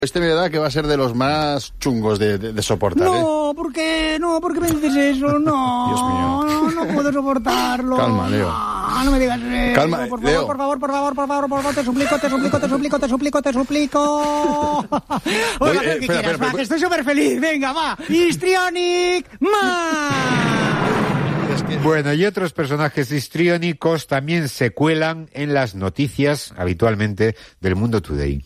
Este me da que va a ser de los más chungos de soportar, No, ¿por qué? No, ¿por qué me dices eso? No, Dios mío. No puedo soportarlo. Calma, Leo. No me digas eso. Calma, por Leo. favor, te suplico. Oiga, ¿qué quieras? Va, que estoy súper feliz. Venga, va. Histrionic Man. Bueno, y otros personajes histriónicos también se cuelan en las noticias, habitualmente, del Mundo Today.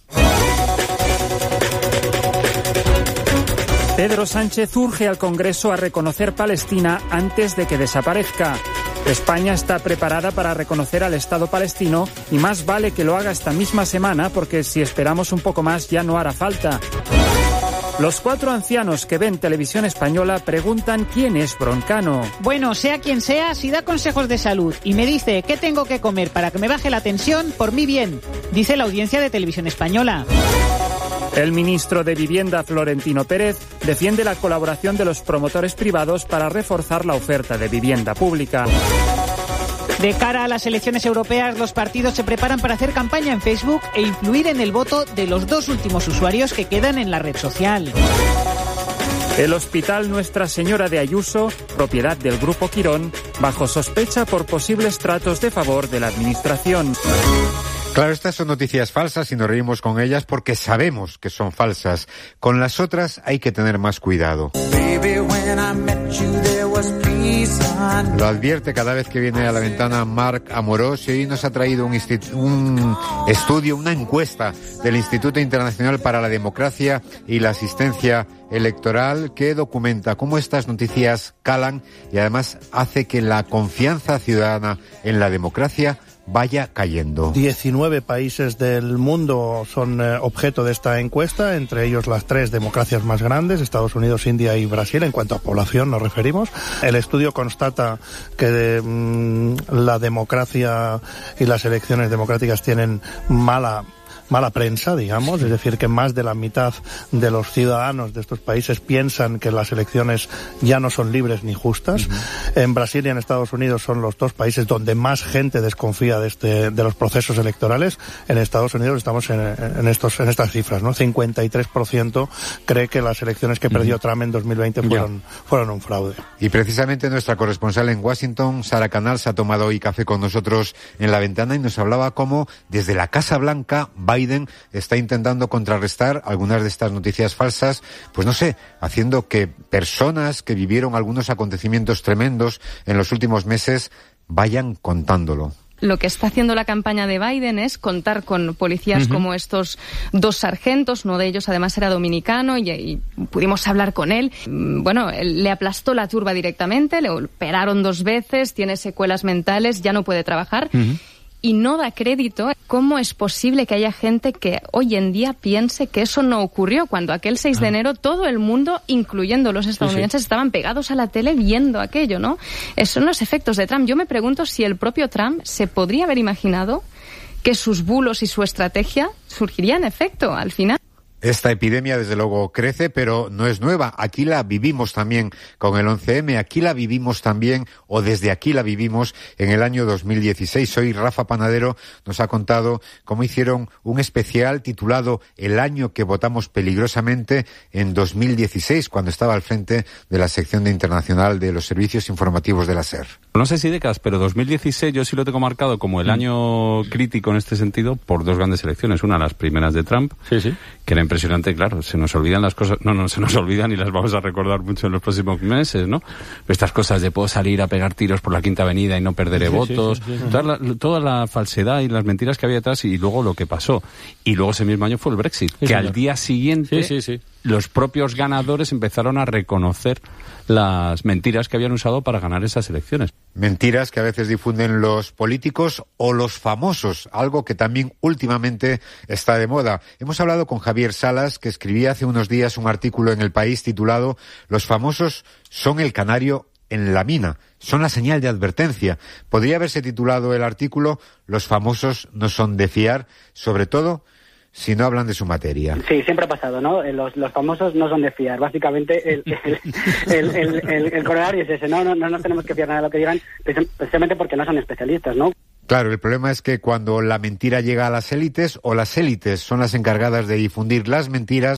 Pedro Sánchez urge al Congreso a reconocer Palestina antes de que desaparezca. España está preparada para reconocer al Estado palestino y más vale que lo haga esta misma semana porque si esperamos un poco más ya no hará falta. Los 4 ancianos que ven televisión española preguntan quién es Broncano. Bueno, sea quien sea, si da consejos de salud y me dice qué tengo que comer para que me baje la tensión, por mí bien, dice la audiencia de televisión española. El ministro de Vivienda, Florentino Pérez, defiende la colaboración de los promotores privados para reforzar la oferta de vivienda pública. De cara a las elecciones europeas, los partidos se preparan para hacer campaña en Facebook e influir en el voto de los 2 últimos usuarios que quedan en la red social. El Hospital Nuestra Señora de Ayuso, propiedad del Grupo Quirón, bajo sospecha por posibles tratos de favor de la Administración. Claro, estas son noticias falsas y nos reímos con ellas porque sabemos que son falsas. Con las otras hay que tener más cuidado. Lo advierte cada vez que viene a la ventana Marc Amorós y hoy nos ha traído un estudio, una encuesta del Instituto Internacional para la Democracia y la Asistencia Electoral que documenta cómo estas noticias calan y además hace que la confianza ciudadana en la democracia vaya cayendo. 19 países del mundo son objeto de esta encuesta, entre ellos las 3 democracias más grandes, Estados Unidos, India y Brasil, en cuanto a población nos referimos. El estudio constata que la democracia y las elecciones democráticas tienen mala prensa, digamos, es decir, que más de la mitad de los ciudadanos de estos países piensan que las elecciones ya no son libres ni justas. En Brasil y en Estados Unidos son los 2 países donde más gente desconfía de los procesos electorales. En Estados Unidos estamos en estas cifras, ¿no? 53% cree que las elecciones que perdió Trump en 2020 fueron un fraude. Y precisamente nuestra corresponsal en Washington, Sara Canals, ha tomado hoy café con nosotros en la ventana y nos hablaba cómo desde la Casa Blanca Biden está intentando contrarrestar algunas de estas noticias falsas, pues no sé, haciendo que personas que vivieron algunos acontecimientos tremendos en los últimos meses vayan contándolo. Lo que está haciendo la campaña de Biden es contar con policías como estos 2 sargentos, uno de ellos además era dominicano y pudimos hablar con él. Bueno, él le aplastó la turba directamente, le operaron 2 veces, tiene secuelas mentales, ya no puede trabajar. Y no da crédito. ¿Cómo es posible que haya gente que hoy en día piense que eso no ocurrió cuando aquel 6 de enero todo el mundo, incluyendo los estadounidenses, estaban pegados a la tele viendo aquello, ¿no? Son los efectos de Trump. Yo me pregunto si el propio Trump se podría haber imaginado que sus bulos y su estrategia surgirían en efecto al final. Esta epidemia, desde luego, crece, pero no es nueva. Aquí la vivimos también con el 11M, aquí la vivimos también, o desde aquí la vivimos en el año 2016. Hoy Rafa Panadero nos ha contado cómo hicieron un especial titulado El año que votamos peligrosamente en 2016, cuando estaba al frente de la sección de internacional de los servicios informativos de la SER. No sé si décadas, pero 2016 yo sí lo tengo marcado como el año crítico en este sentido por 2 grandes elecciones. Una, las primeras de Trump, que era impresionante, claro, se nos olvidan las cosas, no se nos olvidan y las vamos a recordar mucho en los próximos meses, ¿no? Estas cosas de puedo salir a pegar tiros por la Quinta Avenida y no perderé votos, toda la falsedad y las mentiras que había atrás y luego lo que pasó. Y luego ese mismo año fue el Brexit, que al día siguiente los propios ganadores empezaron a reconocer las mentiras que habían usado para ganar esas elecciones. Mentiras que a veces difunden los políticos o los famosos, algo que también últimamente está de moda. Hemos hablado con Javier Salas, que escribía hace unos días un artículo en El País titulado «Los famosos son el canario en la mina, son la señal de advertencia». Podría haberse titulado el artículo «Los famosos no son de fiar», sobre todo si no hablan de su materia. Sí, siempre ha pasado, ¿no? Los famosos no son de fiar. Básicamente, el corolario es ese, ¿no? No nos tenemos que fiar nada de lo que digan, precisamente porque no son especialistas, ¿no? Claro, el problema es que cuando la mentira llega a las élites, o las élites son las encargadas de difundir las mentiras,